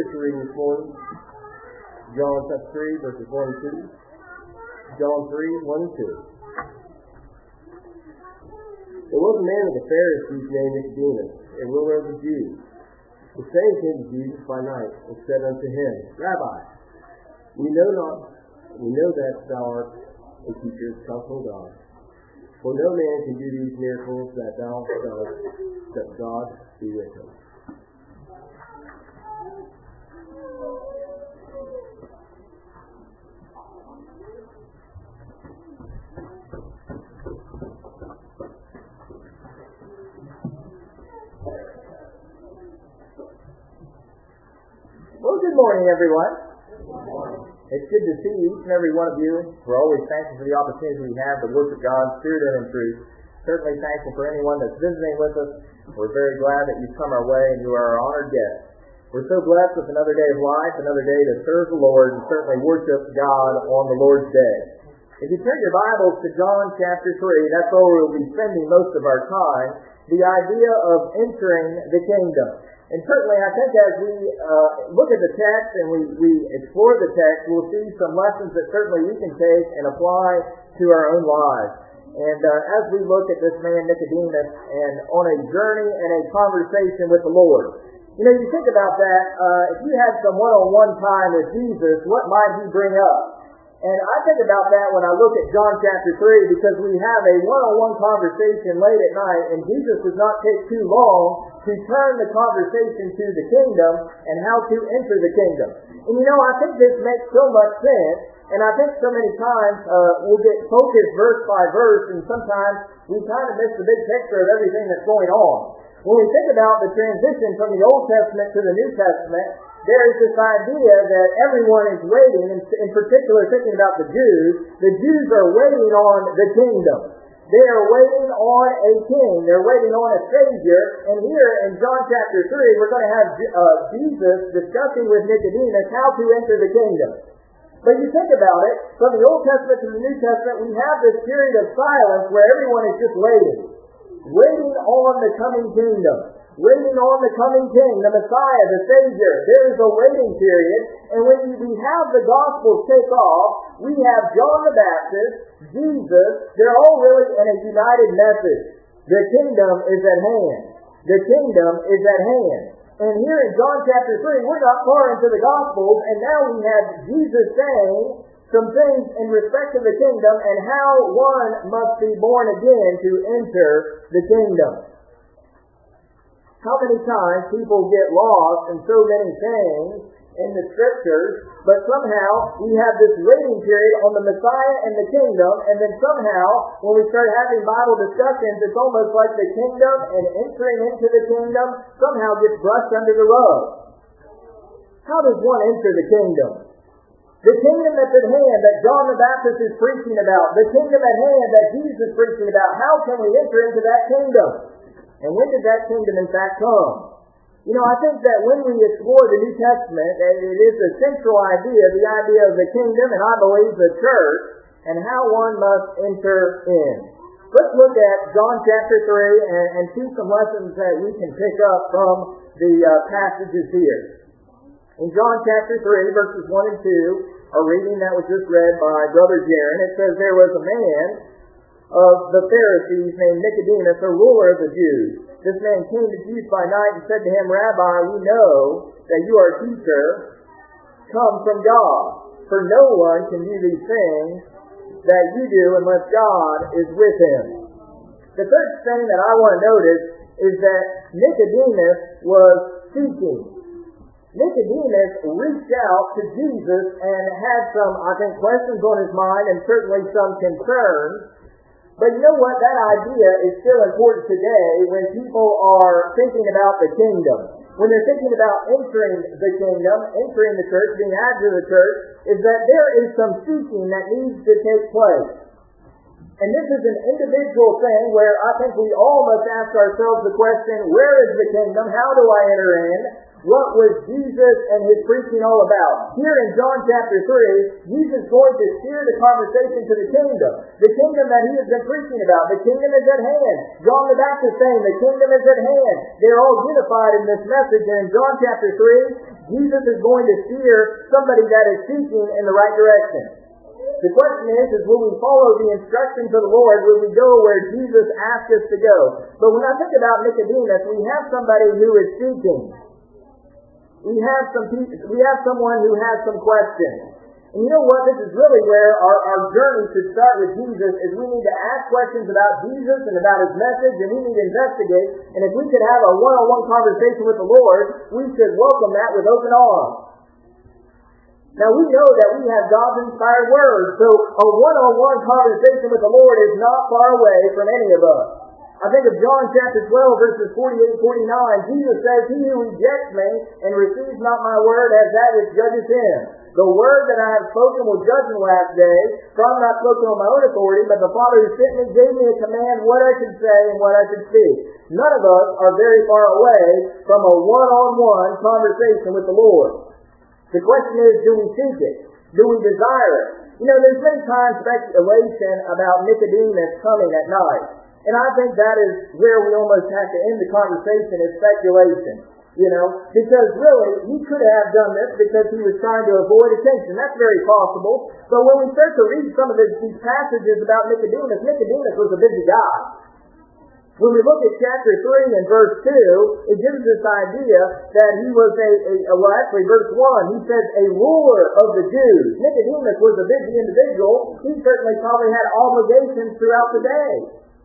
scripture reading this morning, John chapter 3, verses 1 and 2. John 3, 1 and 2. There was a man of the Pharisees named Nicodemus, a ruler of the Jews. The same came to Jesus by night and said unto him, Rabbi, we know that thou art a teacher come from God. For no man can do these miracles that thou dost, except God be with him. Well, good morning, everyone. It's good to see each and every one of you. We're always thankful for the opportunity we have to worship God, spirit and in truth. Certainly thankful for anyone that's visiting with us. We're very glad that you've come our way and you are our honored guests. We're so blessed with another day of life, another day to serve the Lord and certainly worship God on the Lord's day. If you turn your Bibles to John chapter 3, that's where we'll be spending most of our time, the idea of entering the kingdom. And certainly, I think as we look at the text and we explore the text, we'll see some lessons that certainly we can take and apply to our own lives. And as we look at this man, Nicodemus, and on a journey and a conversation with the Lord. You know, you think about that, if you had some one-on-one time with Jesus, what might he bring up? And I think about that when I look at John chapter 3, because we have a one-on-one conversation late at night, and Jesus does not take too long to turn the conversation to the kingdom and how to enter the kingdom. And you know, I think this makes so much sense, and I think so many times we'll get focused verse by verse, and sometimes we kind of miss the big picture of everything that's going on. When we think about the transition from the Old Testament to the New Testament, there is this idea that everyone is waiting, and in particular thinking about the Jews are waiting on the kingdom. They are waiting on a king. They're waiting on a Savior. And here in John chapter 3, we're going to have Jesus discussing with Nicodemus how to enter the kingdom. But you think about it, from the Old Testament to the New Testament, we have this period of silence where everyone is just waiting on the coming kingdom. Waiting on the coming King, the Messiah, the Savior. There is a waiting period, and when we have the Gospels take off, we have John the Baptist, Jesus, they're all really in a united message. The kingdom is at hand. The kingdom is at hand. And here in John chapter 3, we're not far into the Gospels, and now we have Jesus saying some things in respect to the kingdom and how one must be born again to enter the kingdom. How many times people get lost in so many things in the Scriptures, but somehow we have this waiting period on the Messiah and the kingdom, and then somehow when we start having Bible discussions, it's almost like the kingdom and entering into the kingdom somehow gets brushed under the rug. How does one enter the kingdom? The kingdom that's at hand that John the Baptist is preaching about, the kingdom at hand that Jesus is preaching about, how can we enter into that kingdom? And when did that kingdom in fact come? You know, I think that when we explore the New Testament, it is a central idea, the idea of the kingdom, and I believe the church, and how one must enter in. Let's look at John chapter 3 and see some lessons that we can pick up from the passages here. In John chapter 3, verses 1 and 2, a reading that was just read by Brother Jaron, it says, There was a man of the Pharisees named Nicodemus, a ruler of the Jews. This man came to Jesus by night and said to him, Rabbi, we know that you are a teacher come from God, for no one can do these things that you do unless God is with him. The third thing that I want to notice is that Nicodemus was seeking. Nicodemus reached out to Jesus and had some, I think, questions on his mind and certainly some concerns. But you know what? That idea is still important today when people are thinking about the kingdom. When they're thinking about entering the kingdom, entering the church, being added to the church, is that there is some seeking that needs to take place. And this is an individual thing where I think we all must ask ourselves the question, where is the kingdom? How do I enter in? what was Jesus and his preaching all about? Here in John chapter 3, Jesus is going to steer the conversation to the kingdom that he has been preaching about. The kingdom is at hand. John the Baptist saying, the kingdom is at hand. They're all unified in this message. And in John chapter 3, Jesus is going to steer somebody that is seeking in the right direction. The question is will we follow the instructions of the Lord? Will we go where Jesus asked us to go? But when I think about Nicodemus, we have somebody who is seeking. We have someone who has some questions. And you know what? This is really where our journey should start with Jesus, is we need to ask questions about Jesus and about his message, and we need to investigate. And if we could have a one-on-one conversation with the Lord, we should welcome that with open arms. Now we know that we have God's inspired word, so a one-on-one conversation with the Lord is not far away from any of us. I think of John chapter 12, verses 48-49. Jesus says, he who rejects me and receives not my word has that which judges him. The word that I have spoken will judge in the last day, for I am not spoken on my own authority, but the Father who sent me gave me a command what I should say and what I should speak. None of us are very far away from a one-on-one conversation with the Lord. The question is, do we seek it? Do we desire it? You know, there's many times speculation about Nicodemus coming at night. And I think that is where we almost have to end the conversation, is speculation. You know, because really, he could have done this because he was trying to avoid attention. That's very possible. But when we start to read some of these passages about Nicodemus, Nicodemus was a busy guy. When we look at chapter 3 and verse 2, it gives us this idea that he was verse 1, he says, a ruler of the Jews. Nicodemus was a busy individual. He certainly probably had obligations throughout the day.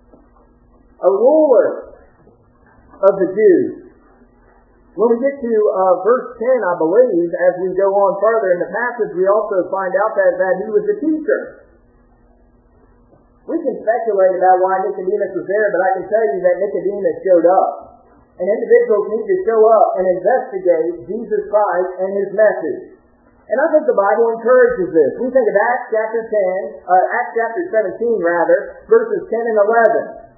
A ruler of the Jews. When we get to verse 10, I believe, as we go on further in the passage, we also find out that he was a teacher. We can speculate about why Nicodemus was there, but I can tell you that Nicodemus showed up. And individuals need to show up and investigate Jesus Christ and his message. And I think the Bible encourages this. We think of Acts chapter 17, verses 10 and 11.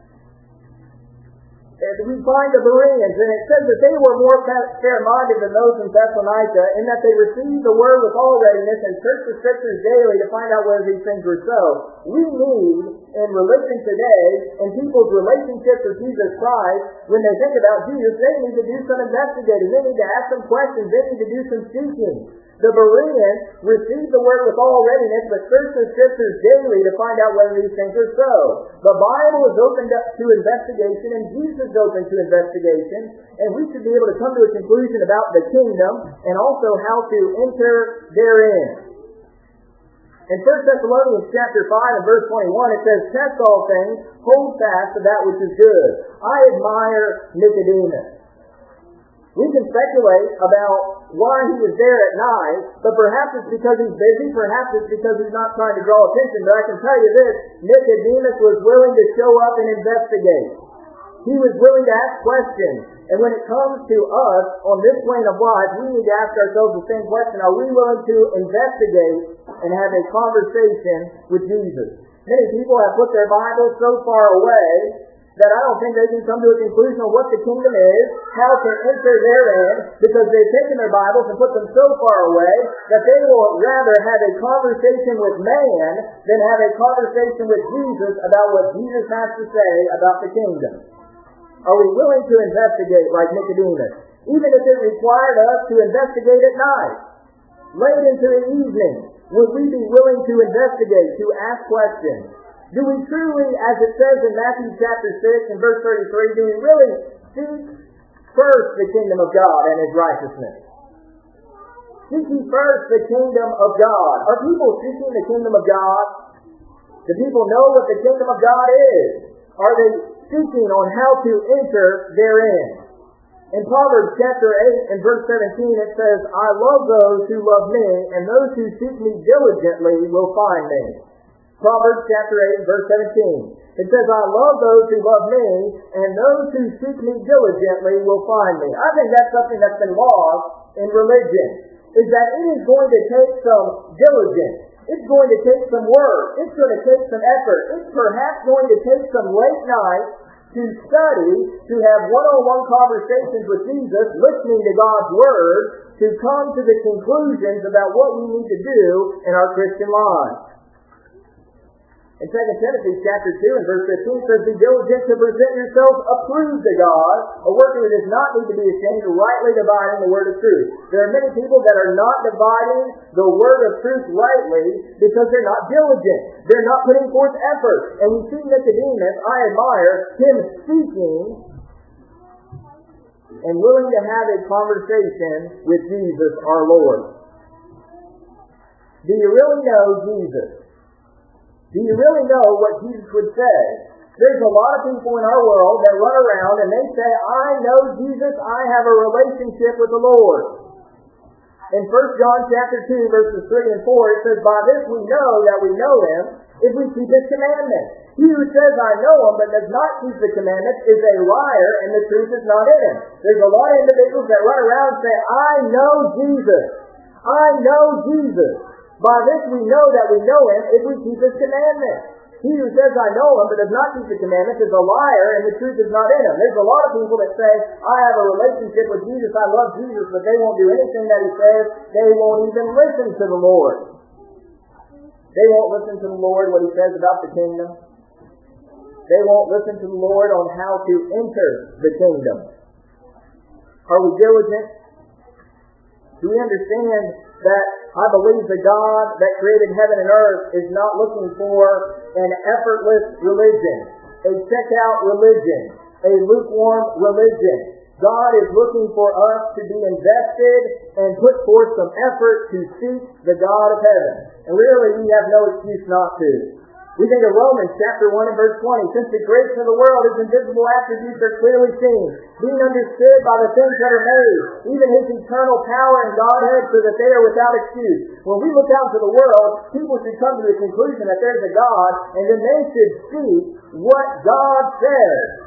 We find the Bereans, and it says that they were more fair-minded than those in Thessalonica, in that they received the word with all readiness and searched the Scriptures daily to find out whether these things were so. We need, in religion today, and people's relationships with Jesus Christ, when they think about Jesus, they need to do some investigating. They need to ask some questions. They need to do some seeking. The Bereans received the word with all readiness, but searched the Scriptures daily to find out whether these things are so. The Bible is opened up to investigation, and Jesus is open to investigation, and we should be able to come to a conclusion about the kingdom and also how to enter therein. In 1 Thessalonians chapter 5 and verse 21, it says, test all things, hold fast to that which is good. I admire Nicodemus. We can speculate about why he was there at night, but perhaps it's because he's busy, perhaps it's because he's not trying to draw attention. But I can tell you this, Nicodemus was willing to show up and investigate. He was willing to ask questions. And when it comes to us on this plane of life, we need to ask ourselves the same question. Are we willing to investigate and have a conversation with Jesus? Many people have put their Bibles so far away that I don't think they can come to a conclusion on what the kingdom is, how to enter therein, because they've taken their Bibles and put them so far away that they will rather have a conversation with man than have a conversation with Jesus about what Jesus has to say about the kingdom. Are we willing to investigate like Nicodemus? Even if it required us to investigate at night, late into the evening, would we be willing to investigate, to ask questions? Do we truly, as it says in Matthew chapter 6 and verse 33, do we really seek first the kingdom of God and his righteousness? Seek ye first the kingdom of God. Are people seeking the kingdom of God? Do people know what the kingdom of God is? Are they seeking on how to enter therein? In Proverbs chapter 8 and verse 17 it says, I love those who love me, and those who seek me diligently will find me. Proverbs chapter 8 verse 17. It says, I love those who love me, and those who seek me diligently will find me. I think that's something that's been lost in religion, is that it is going to take some diligence. It's going to take some work. It's going to take some effort. It's perhaps going to take some late nights to study, to have one-on-one conversations with Jesus, listening to God's Word, to come to the conclusions about what we need to do in our Christian lives. In 2 Timothy chapter 2 and verse 15 says, "Be diligent to present yourselves approved to God, a worker who does not need to be ashamed, rightly dividing the word of truth." There are many people that are not dividing the word of truth rightly because they're not diligent. They're not putting forth effort. And we see Nicodemus, I admire him seeking and willing to have a conversation with Jesus our Lord. Do you really know Jesus? Do you really know what Jesus would say? There's a lot of people in our world that run around and they say, "I know Jesus, I have a relationship with the Lord." In 1 John chapter 2, verses 3 and 4, it says, "By this we know that we know Him, if we keep His commandments. He who says, 'I know Him,' but does not keep the commandments, is a liar, and the truth is not in him." There's a lot of individuals that run around and say, "I know Jesus. I know Jesus. By this we know that we know Him, if we keep His commandments. He who says, 'I know Him,' but does not keep the commandments, is a liar, and the truth is not in him." There's a lot of people that say, "I have a relationship with Jesus, I love Jesus," but they won't do anything that He says. They won't even listen to the Lord. They won't listen to the Lord what He says about the kingdom. They won't listen to the Lord on how to enter the kingdom. Are we diligent? Do we understand that I believe the God that created heaven and earth is not looking for an effortless religion, a check-out religion, a lukewarm religion? God is looking for us to be invested and put forth some effort to seek the God of heaven. And really, we have no excuse not to. We think of Romans chapter 1 and verse 20. "Since the creation of the world, His invisible attributes are clearly seen, being understood by the things that are made, even His eternal power and Godhead, so that they are without excuse." When we look out into the world, people should come to the conclusion that there's a God, and then they should see what God says.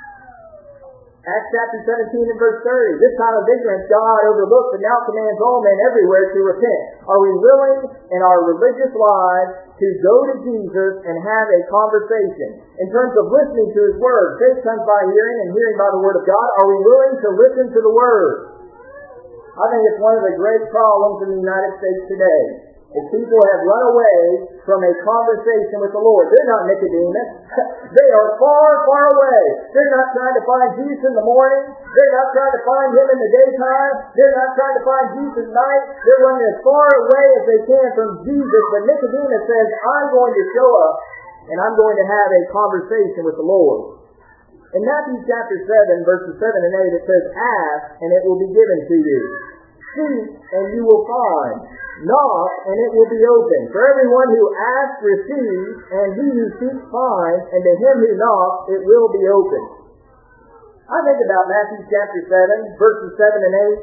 Acts chapter 17 and verse 30. "This time of ignorance God overlooked, but now commands all men everywhere to repent." Are we willing in our religious lives to go to Jesus and have a conversation? In terms of listening to His Word, faith comes by hearing and hearing by the Word of God. Are we willing to listen to the Word? I think it's one of the great problems in the United States today. If people have run away from a conversation with the Lord, they're not Nicodemus. They are far, far away. They're not trying to find Jesus in the morning. They're not trying to find Him in the daytime. They're not trying to find Jesus at night. They're running as far away as they can from Jesus. But Nicodemus says, "I'm going to show up and I'm going to have a conversation with the Lord." In Matthew chapter 7, verses 7 and 8, it says, "Ask, and it will be given to you. Seek, and you will find. Knock, and it will be open. For everyone who asks receives, and he who seeks finds, and to him who knocks it will be open." I think about Matthew chapter 7, verses 7 and 8.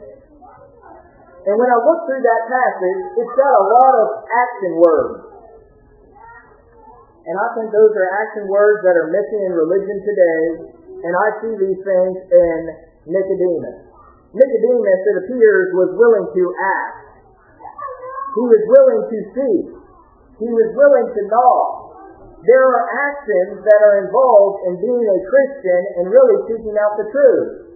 And when I look through that passage, it's got a lot of action words. And I think those are action words that are missing in religion today. And I see these things in Nicodemus. Nicodemus, it appears, was willing to ask. He was willing to seek. He was willing to knock. There are actions that are involved in being a Christian and really seeking out the truth.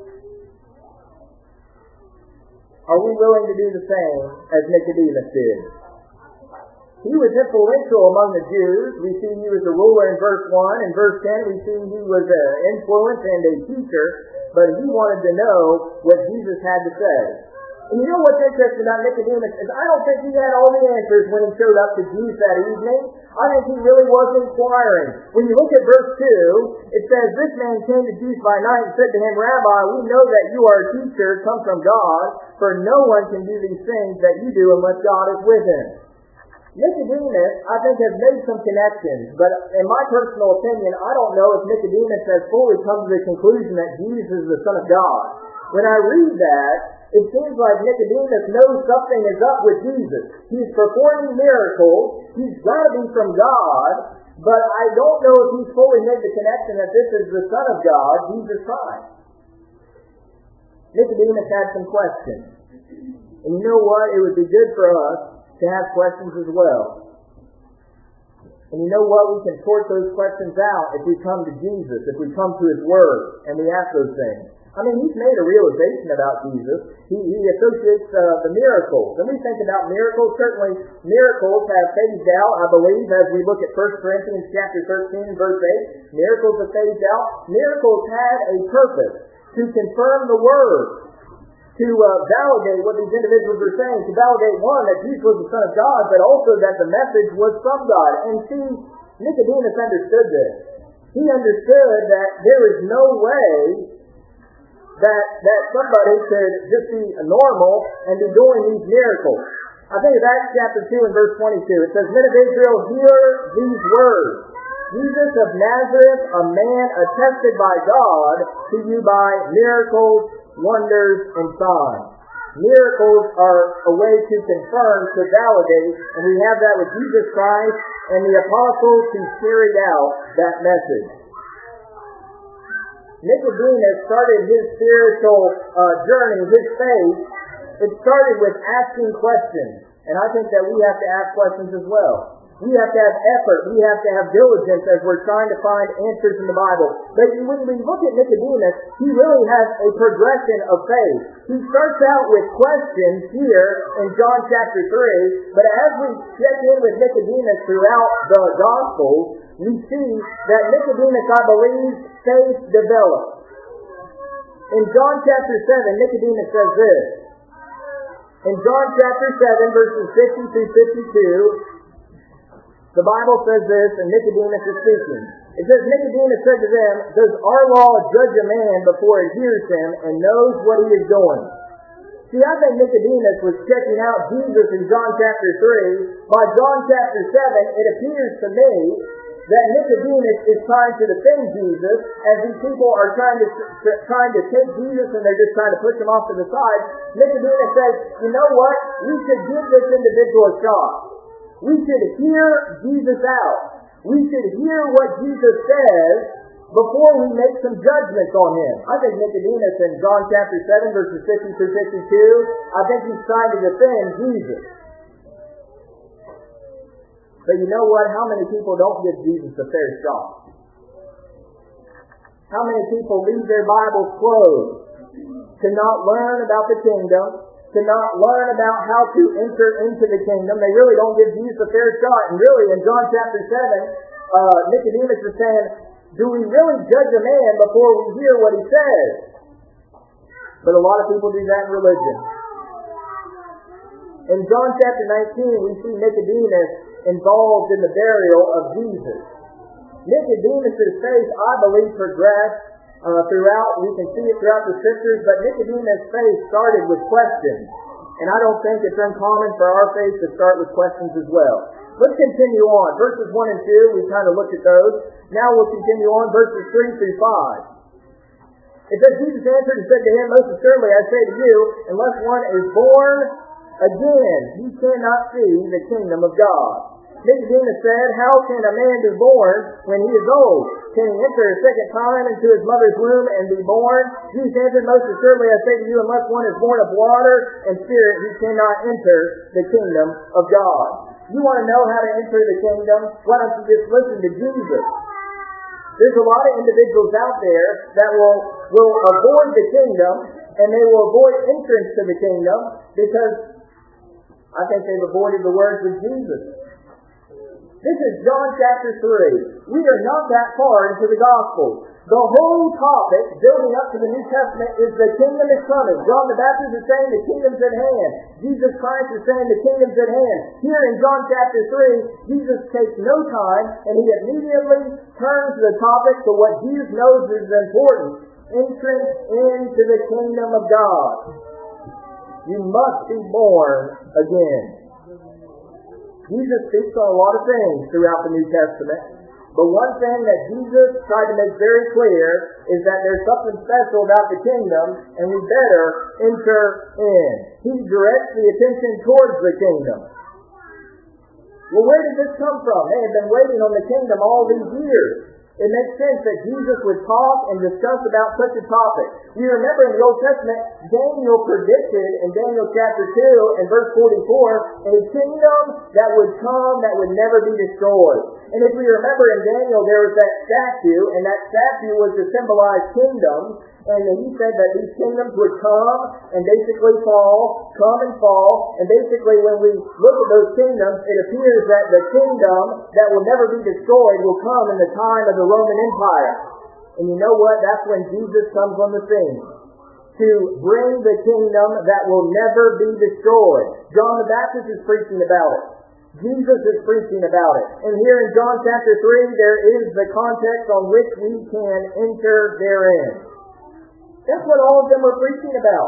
Are we willing to do the same as Nicodemus did? He was influential among the Jews. We see he was a ruler in verse 1. In verse 10, we see he was an influence and a teacher, but he wanted to know what Jesus had to say. And you know what's interesting about Nicodemus is I don't think he had all the answers when he showed up to Jesus that evening. I think he really was inquiring. When you look at verse 2, it says, "This man came to Jesus by night and said to him, 'Rabbi, we know that you are a teacher come from God, for no one can do these things that you do unless God is with him.'" Nicodemus, I think, has made some connections, but in my personal opinion, I don't know if Nicodemus has fully come to the conclusion that Jesus is the Son of God. When I read that, it seems like Nicodemus knows something is up with Jesus. He's performing miracles. He's got to be from God, but I don't know if he's fully made the connection that this is the Son of God, Jesus Christ. Nicodemus had some questions. And you know what? It would be good for us to have questions as well. And you know what? We can sort those questions out if we come to Jesus, if we come to His Word, and we ask those things. I mean, He's made a realization about Jesus. He associates the miracles. When we think about miracles, certainly miracles have phased out, I believe, as we look at 1 Corinthians chapter 13 and verse 8. Miracles have phased out. Miracles had a purpose to confirm the Word, to validate what these individuals are saying, to validate, one, that Jesus was the Son of God, but also that the message was from God. And see, Nicodemus understood this. He understood that there is no way that somebody could just be normal and be doing these miracles. I think of Acts chapter 2 and verse 22. It says, Men of Israel, hear these words. Jesus of Nazareth, a man attested by God to you by miracles, wonders, and signs. Miracles are a way to confirm, to validate, and we have that with Jesus Christ and the apostles who carried out that message. Nicodemus started his spiritual journey, his faith. It started with asking questions, and I think that we have to ask questions as well. We have to have effort. We have to have diligence as we're trying to find answers in the Bible. But when we look at Nicodemus, he really has a progression of faith. He starts out with questions here in John chapter 3, but as we check in with Nicodemus throughout the Gospels, we see that Nicodemus, I believe, faith develops. In John chapter 7, Nicodemus says this. In John chapter 7, verses 50 through 52, the Bible says this, and Nicodemus is speaking. It says, Nicodemus said to them, Does our law judge a man before it hears him and knows what he is doing? See, I think Nicodemus was checking out Jesus in John chapter 3. By John chapter 7, it appears to me that Nicodemus is trying to defend Jesus as these people are trying to take Jesus and they're just trying to push him off to the side. Nicodemus says, you know what? We should give this individual a shot. We should hear Jesus out. We should hear what Jesus says before we make some judgments on him. I think Nicodemus in John chapter 7, verses 50 through 52, I think he's trying to defend Jesus. But you know what? How many people don't give Jesus a fair shot? How many people leave their Bibles closed to not learn about the kingdom, to not learn about how to enter into the kingdom? They really don't give Jesus a fair shot. And really, in John chapter 7, Nicodemus is saying, do we really judge a man before we hear what he says? But a lot of people do that in religion. In John chapter 19, we see Nicodemus involved in the burial of Jesus. Nicodemus' faith, I believe, progressed throughout. We can see it throughout the Scriptures, but Nicodemus' faith started with questions. And I don't think it's uncommon for our faith to start with questions as well. Let's continue on. Verses 1 and 2, we kind of looked at those. Now we'll continue on verses 3 through 5. It says, Jesus answered and said to him, Most assuredly I say to you, unless one is born again, he cannot see the kingdom of God. Nicodemus said, How can a man be born when he is old? Can he enter a second time into his mother's womb and be born? Jesus answered, Most assuredly I say to you, unless one is born of water and spirit, he cannot enter the kingdom of God. You want to know how to enter the kingdom? Why don't you just listen to Jesus? There's a lot of individuals out there that will avoid the kingdom, and they will avoid entrance to the kingdom because I think they've avoided the words of Jesus. This is John chapter 3. We are not that far into the gospel. The whole topic building up to the New Testament is the kingdom is coming. John the Baptist is saying the kingdom's at hand. Jesus Christ is saying the kingdom's at hand. Here in John chapter 3, Jesus takes no time and he immediately turns the topic to what Jesus knows is important. Entrance into the kingdom of God. You must be born again. Jesus speaks on a lot of things throughout the New Testament. But one thing that Jesus tried to make very clear is that there's something special about the kingdom, and we better enter in. He directs the attention towards the kingdom. Well, where did this come from? They had been waiting on the kingdom all these years. It makes sense that Jesus would talk and discuss about such a topic. You remember in the Old Testament, Daniel predicted in Daniel chapter 2 and verse 44, a kingdom that would come that would never be destroyed. And if we remember in Daniel, there was that statue, and that statue was to symbolize kingdoms. And he said that these kingdoms would come and basically fall, come and fall. And basically when we look at those kingdoms, it appears that the kingdom that will never be destroyed will come in the time of the Roman Empire. And you know what? That's when Jesus comes on the scene, to bring the kingdom that will never be destroyed. John the Baptist is preaching about it. Jesus is preaching about it. And here in John chapter 3, there is the context on which we can enter therein. That's what all of them were preaching about.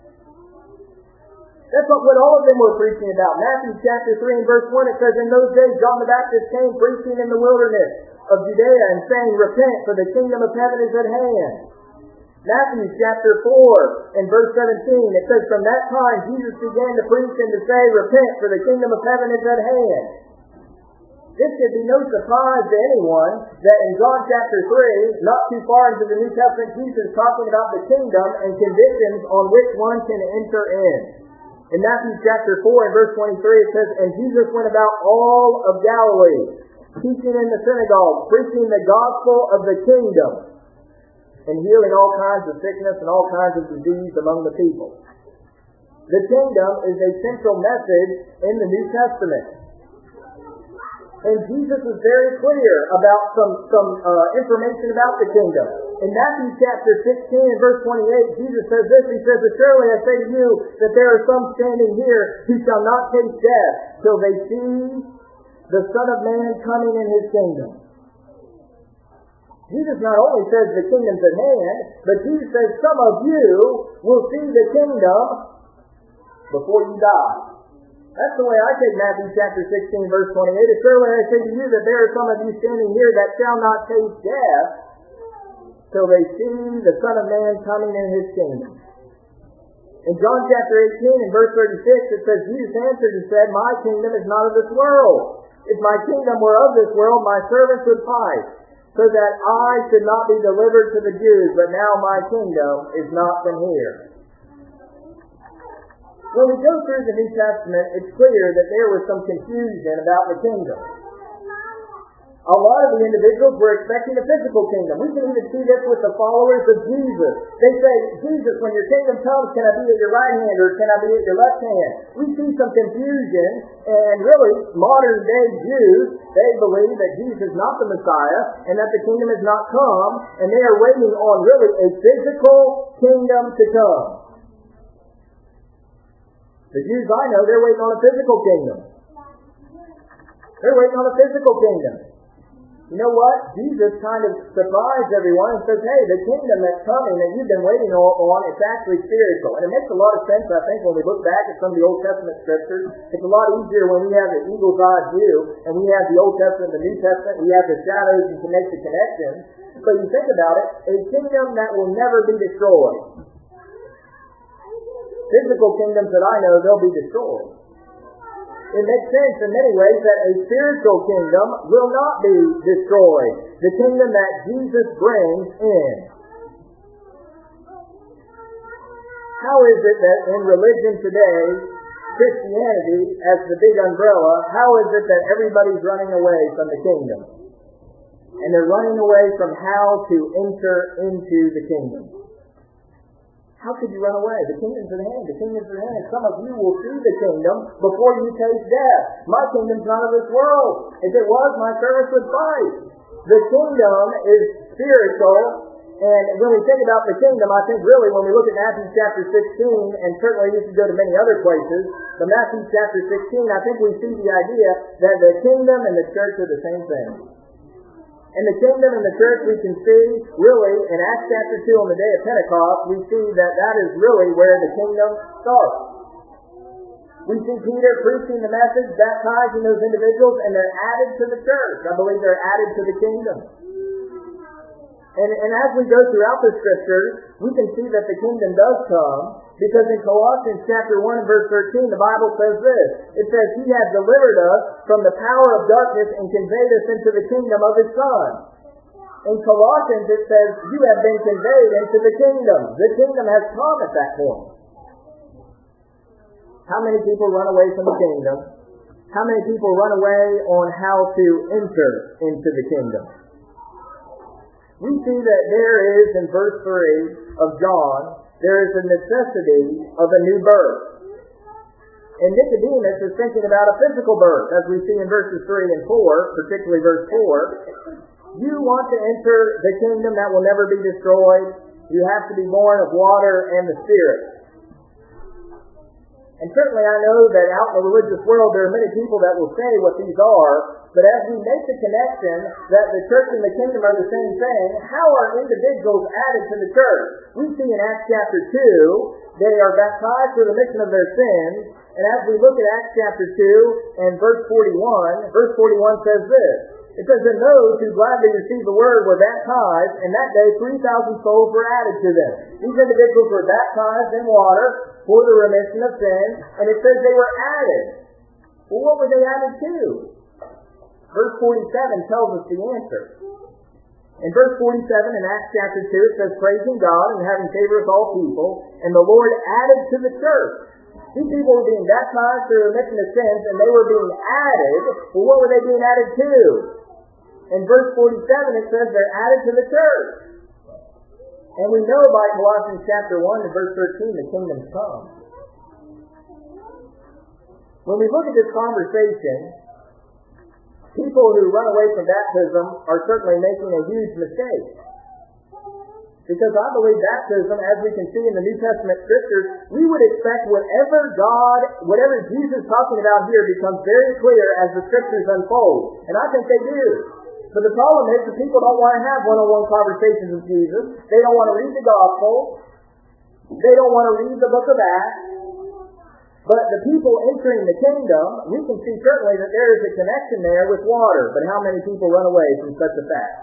That's what all of them were preaching about. Matthew chapter 3 and verse 1, it says, "In those days John the Baptist came preaching in the wilderness of Judea and saying, 'Repent, for the kingdom of heaven is at hand.'" Matthew chapter 4 and verse 17, it says, "From that time Jesus began to preach and to say, 'Repent, for the kingdom of heaven is at hand.'" This should be no surprise to anyone that in John chapter 3, not too far into the New Testament, Jesus is talking about the kingdom and conditions on which one can enter in. In Matthew chapter 4 and verse 23, it says, "And Jesus went about all of Galilee, teaching in the synagogue, preaching the gospel of the kingdom, and healing all kinds of sickness and all kinds of disease among the people." The kingdom is a central message in the New Testament. And Jesus is very clear about some information about the kingdom. In Matthew chapter 16 and verse 28, Jesus says this, he says, "Surely I say to you that there are some standing here who shall not taste death till they see the Son of Man coming in his kingdom." Jesus not only says the kingdom's at hand, but Jesus says some of you will see the kingdom before you die. That's the way I take Matthew chapter 16 verse 28. "Surely I say to you that there are some of you standing here that shall not taste death till they see the Son of Man coming in his kingdom." In John chapter 18 and verse 36, it says, "Jesus answered and said, 'My kingdom is not of this world. If my kingdom were of this world, my servants would fight, so that I should not be delivered to the Jews, but now my kingdom is not from here.'" When we go through the New Testament, it's clear that there was some confusion about the kingdom. A lot of the individuals were expecting a physical kingdom. We can even see this with the followers of Jesus. They say, "Jesus, when your kingdom comes, can I be at your right hand or can I be at your left hand?" We see some confusion, and really, modern day Jews, they believe that Jesus is not the Messiah and that the kingdom has not come, and they are waiting on really a physical kingdom to come. The Jews I know, they're waiting on a physical kingdom. They're waiting on a physical kingdom. You know what? Jesus kind of surprised everyone and says, "Hey, the kingdom that's coming that you've been waiting on, it's actually spiritual." And it makes a lot of sense, I think, when we look back at some of the Old Testament scriptures. It's a lot easier when we have the eagle's eye view and we have the Old Testament and the New Testament. We have the shadows and can make the connections. But you think about it, a kingdom that will never be destroyed. Physical kingdoms that I know, they'll be destroyed. It makes sense in many ways that a spiritual kingdom will not be destroyed. The kingdom that Jesus brings in. How is it that in religion today, Christianity as the big umbrella, how is it that everybody's running away from the kingdom? And they're running away from how to enter into the kingdom. How could you run away? The kingdom's at hand. The kingdom's at hand. Some of you will see the kingdom before you taste death. My kingdom's not of this world. If it was, my servants would fight. The kingdom is spiritual. And when we think about the kingdom, I think really when we look at Matthew chapter 16, and certainly you can go to many other places, but Matthew chapter 16, I think we see the idea that the kingdom and the church are the same thing. And the kingdom and the church we can see, really, in Acts chapter 2 on the day of Pentecost, we see that that is really where the kingdom starts. We see Peter preaching the message, baptizing those individuals, and they're added to the church. I believe they're added to the kingdom. And as we go throughout the scriptures, we can see that the kingdom does come, because in Colossians chapter 1 and verse 13, the Bible says this. It says, "He has delivered us from the power of darkness and conveyed us into the kingdom of His Son." In Colossians it says, "You have been conveyed into the kingdom." The kingdom has come at that point. How many people run away from the kingdom? How many people run away on how to enter into the kingdom? We see that there is, in verse 3 of John, there is a necessity of a new birth. And Nicodemus is thinking about a physical birth, as we see in verses 3 and 4, particularly verse 4. You want to enter the kingdom that will never be destroyed. You have to be born of water and the Spirit. And certainly I know that out in the religious world there are many people that will say what these are, but as we make the connection that the church and the kingdom are the same thing, how are individuals added to the church? We see in Acts chapter 2, they are baptized for the remission of their sins, and as we look at Acts chapter 2 and verse 41 says this. It says, and those who gladly received the word were baptized, and that day 3,000 souls were added to them. These individuals were baptized in water for the remission of sins, and it says they were added. Well, what were they added to? Verse 47 tells us the answer. In verse 47 in Acts chapter 2, it says, praising God and having favor with all people, and the Lord added to the church. These people were being baptized for the remission of sins, and they were being added. Well, what were they being added to? In verse 47, it says they're added to the church. And we know by Colossians chapter 1 and verse 13, the kingdom's come. When we look at this conversation, people who run away from baptism are certainly making a huge mistake. Because I believe baptism, as we can see in the New Testament Scriptures, we would expect whatever Jesus is talking about here becomes very clear as the Scriptures unfold. And I think they do. But the problem is that people don't want to have one-on-one conversations with Jesus. They don't want to read the Gospel. They don't want to read the book of Acts. But the people entering the kingdom, we can see certainly that there is a connection there with water. But how many people run away from such a fact?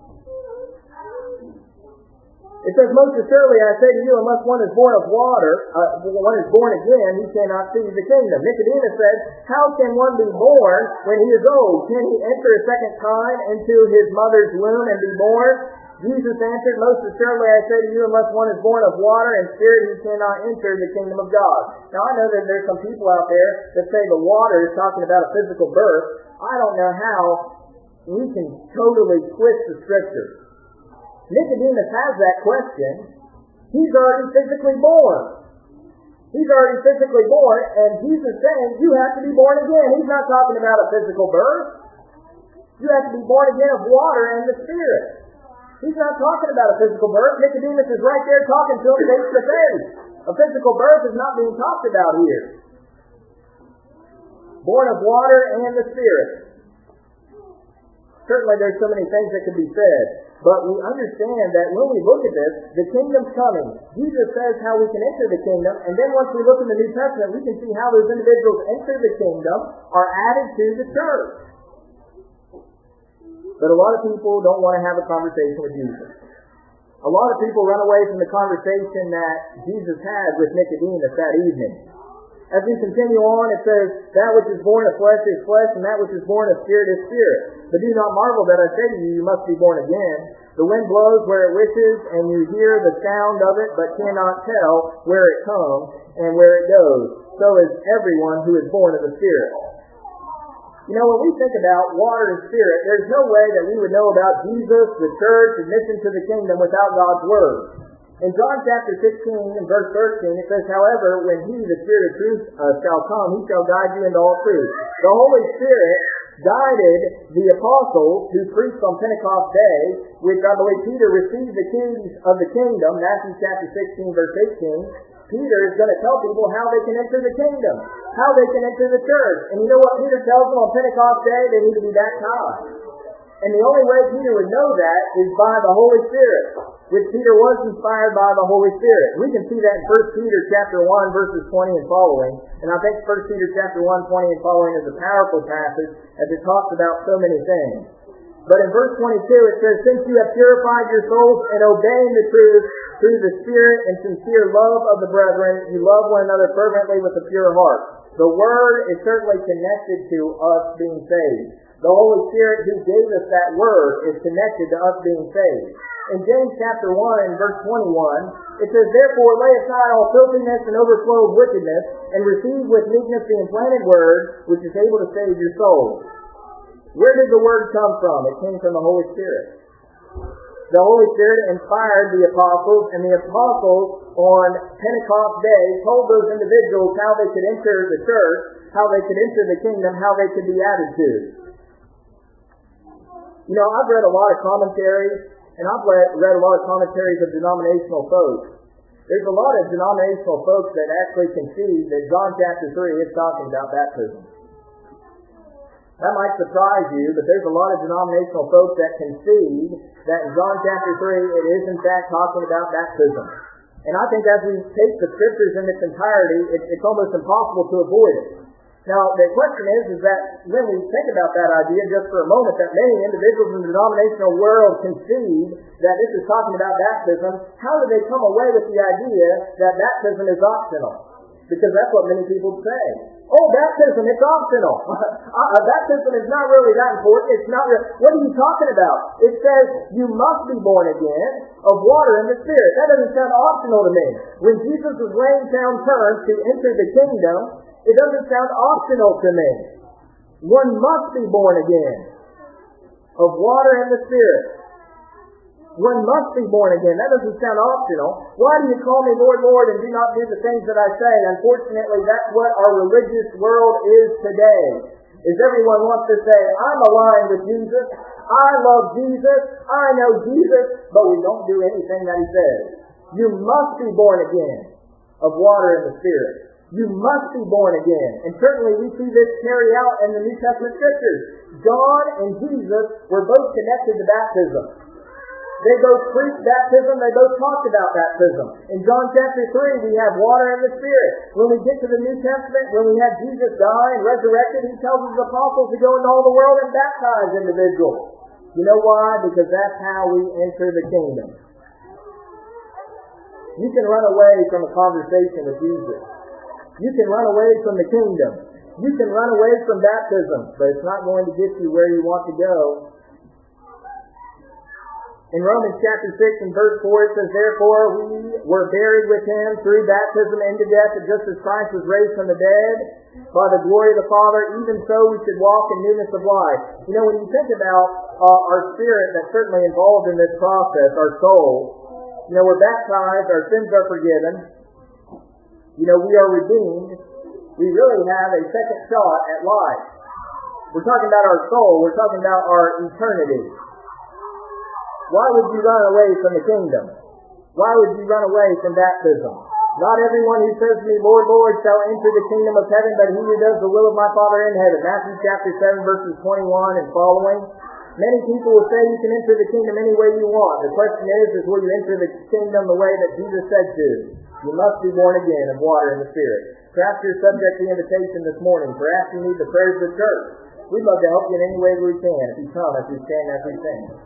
It says, most assuredly I say to you, unless one is born of water, one is born again, he cannot see the kingdom. Nicodemus said, how can one be born when he is old? Can he enter a second time into his mother's womb and be born? Jesus answered, most assuredly I say to you, unless one is born of water and spirit, he cannot enter the kingdom of God. Now I know that there's some people out there that say the water is talking about a physical birth. I don't know how we can totally twist the Scriptures. Nicodemus has that question. He's already physically born. He's already physically born, and Jesus is saying, you have to be born again. He's not talking about a physical birth. You have to be born again of water and the Spirit. He's not talking about a physical birth. Nicodemus is right there talking to him face to face. A physical birth is not being talked about here. Born of water and the Spirit. Certainly there's so many things that could be said. But we understand that when we look at this, the kingdom's coming. Jesus says how we can enter the kingdom, and then once we look in the New Testament, we can see how those individuals enter the kingdom, are added to the church. But a lot of people don't want to have a conversation with Jesus. A lot of people run away from the conversation that Jesus had with Nicodemus that evening. As we continue on, it says, that which is born of flesh is flesh, and that which is born of spirit is spirit. But do not marvel that I say to you, you must be born again. The wind blows where it wishes, and you hear the sound of it, but cannot tell where it comes and where it goes. So is everyone who is born of the Spirit. You know, when we think about water and Spirit, there's no way that we would know about Jesus, the church, admission to the kingdom without God's Word. In John chapter 16 and verse 13, it says, however, when he, the Spirit of truth, shall come, he shall guide you into all truth. The Holy Spirit guided the apostles who preached on Pentecost Day, which I believe Peter received the keys of the kingdom, Matthew chapter 16, verse 18. Peter is going to tell people how they can enter the kingdom, how they can enter the church. And you know what Peter tells them on Pentecost Day? They need to be baptized. And the only way Peter would know that is by the Holy Spirit, which Peter was inspired by the Holy Spirit. We can see that in 1 Peter chapter 1, verses 20 and following. And I think 1 Peter chapter 1, 20 and following is a powerful passage as it talks about so many things. But in verse 22 it says, since you have purified your souls in obeying the truth through the Spirit and sincere love of the brethren, you love one another fervently with a pure heart. The Word is certainly connected to us being saved. The Holy Spirit who gave us that Word is connected to us being saved. In James chapter 1 and verse 21, it says, "Therefore lay aside all filthiness and overflow of wickedness, and receive with meekness the implanted word, which is able to save your souls." Where did the word come from? It came from the Holy Spirit. The Holy Spirit inspired the apostles, and the apostles on Pentecost Day told those individuals how they could enter the church, how they could enter the kingdom, how they could be added to. You know, I've read a lot of commentaries, and I've read a lot of commentaries of denominational folks. There's a lot of denominational folks that actually concede that John chapter 3 is talking about baptism. That might surprise you, but there's a lot of denominational folks that concede that in John chapter 3 it is in fact talking about baptism. And I think as we take the scriptures in its entirety, it's almost impossible to avoid it. Now, the question is that when we think about that idea just for a moment, that many individuals in the denominational world concede that this is talking about baptism, how do they come away with the idea that baptism is optional? Because that's what many people say. Oh, baptism, it's optional. Baptism is not really that important. It's not really. What are you talking about? It says you must be born again of water and the Spirit. That doesn't sound optional to me. When Jesus was laying down terms to enter the kingdom, it doesn't sound optional to me. One must be born again of water and the Spirit. One must be born again. That doesn't sound optional. Why do you call me Lord, Lord, and do not do the things that I say? Unfortunately, that's what our religious world is today. Is everyone wants to say, I'm aligned with Jesus, I love Jesus, I know Jesus, but we don't do anything that He says. You must be born again of water and the Spirit. You must be born again. And certainly we see this carried out in the New Testament Scriptures. John and Jesus were both connected to baptism. They both preached baptism. They both talked about baptism. In John chapter 3, we have water and the Spirit. When we get to the New Testament, when we have Jesus die and resurrected, He tells His apostles to go into all the world and baptize individuals. You know why? Because that's how we enter the kingdom. You can run away from a conversation with Jesus. You can run away from the kingdom. You can run away from baptism, but it's not going to get you where you want to go. In Romans chapter 6 and verse 4 it says, "Therefore we were buried with Him through baptism into death, that just as Christ was raised from the dead by the glory of the Father, even so we should walk in newness of life." You know, when you think about our spirit that's certainly involved in this process, our soul, you know, we're baptized, our sins are forgiven, you know, we are redeemed, we really have a second shot at life. We're talking about our soul, we're talking about our eternity. Why would you run away from the kingdom? Why would you run away from baptism? Not everyone who says to me, Lord, Lord, shall enter the kingdom of heaven, but he who does the will of my Father in heaven. Matthew chapter 7, verses 21 and following. Many people will say you can enter the kingdom any way you want. The question is will you enter the kingdom the way that Jesus said to? You must be born again of water and the Spirit. Perhaps you're subject to the invitation this morning. Perhaps you need the prayers of the church. We'd love to help you in any way we can. If you come, as we stand, as we sing.